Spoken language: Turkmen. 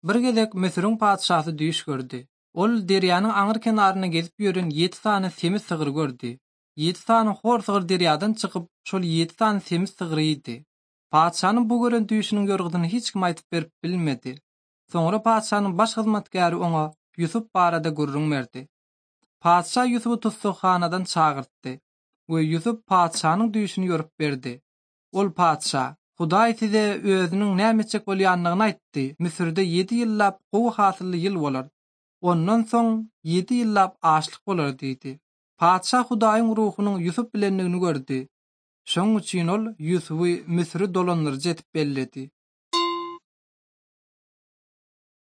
Bir gezek Mesir'in padşahı düýüş gördi. Ol derýanyň aňyr kenaryna gezip ýören 7 tane semiz sygyr gördi. 7 tane hor sygyr derýadan çykyp şol 7 tane semiz sygyry idi. Padşanyň bu gören düýüşiniň ýörgüsini hiç kim aýtyp berip bilmedi. Soňra padşanyň baş hyzmatkäri oňa Ýusup barada gurrun berdi. Padşah Ýusupy tutsakhanadan çagyrtdy we Ýusup padşanyň düýüşini ýörüp berdi. Ol padşah, Hudaý size özüniň nämeçek bolýanlygyny aýtdy. Misirde 7 ýyllap gowy hasylly ýyl bolar. Ondan soň 7 ýyllap açlyk bolar diýdi. Padşah Hudaýyň ruhunyň Ýusup bilenligini gördi. Şoň üçin ol Ýusupy Misiri dolandyryjy etip belledi.